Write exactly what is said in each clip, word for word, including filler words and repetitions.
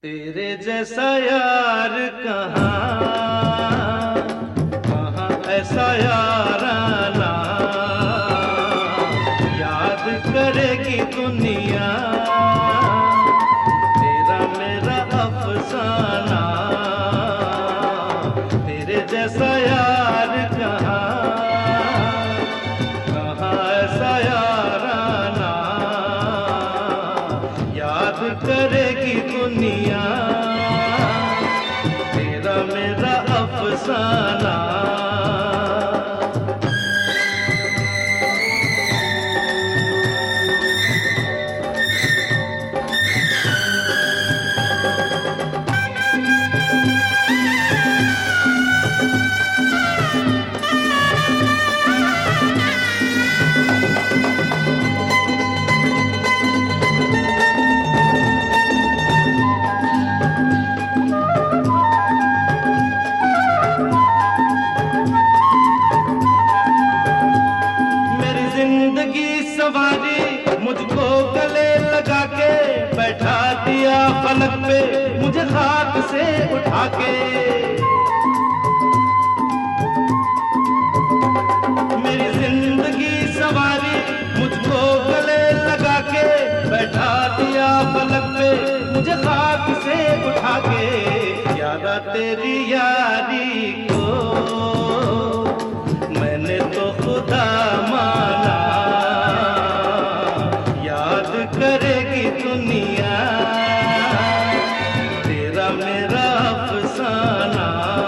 तेरे जैसा यार कहाँ कहाँ ऐसा याराना याद करेगी दुनिया तेरा मेरा अफसाना। तेरे जैसा यार कहाँ कहाँ ऐसा याराना याद करेगी दुनिया तेरा मेरा अफसाना। सवारी मुझको गले लगा के बैठा दिया फलक पे मुझे खाक से उठा के। मेरी जिंदगी सवारी मुझको गले लगा के बैठा दिया फलक पे मुझे खाक से उठा के। याद आ तेरी यारी को मैंने तो खुदा माना करेगी दुनिया तेरा मेरा अफसाना।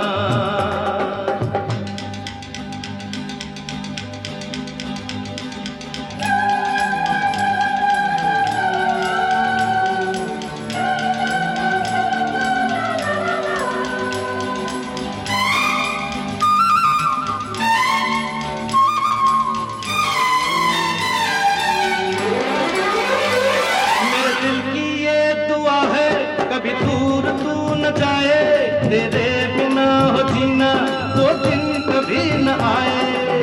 कभी दूर तू न जाए तेरे बिना हो जीना वो दिन कभी न आए।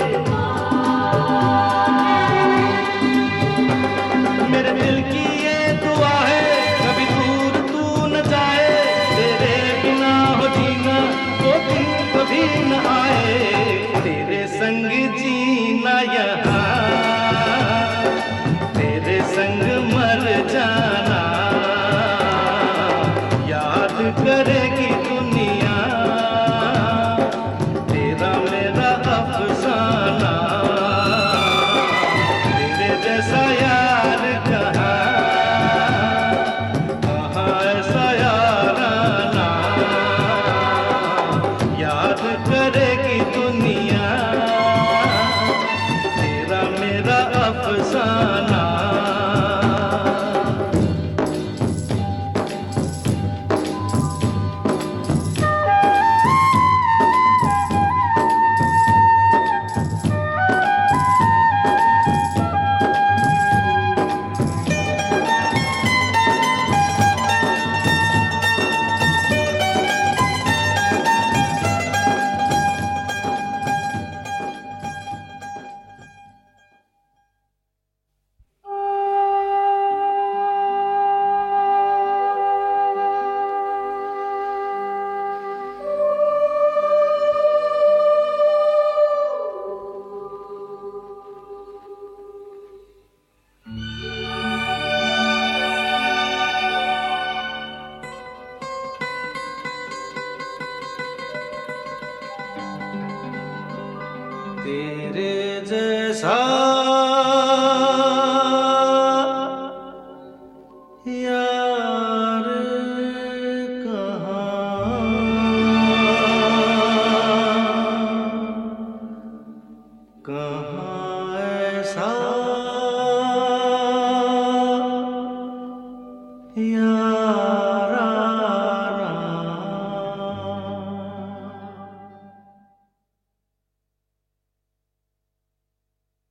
मेरे दिल की ये दुआ है कभी दूर तू न जाए तेरे बिना हो जीना वो दिन कभी न आए। तेरे संग जीना यहाँ तेरे संग मर जाना करेगी दुनिया तेरा मेरा अफसाना। तेरे जैसा यार कहाँ कहाँ ऐसा याराना याद करेगी दुनिया तेरा मेरा अफसाना। तेरे जैसा यार कहाँ कहाँ ऐसा यार।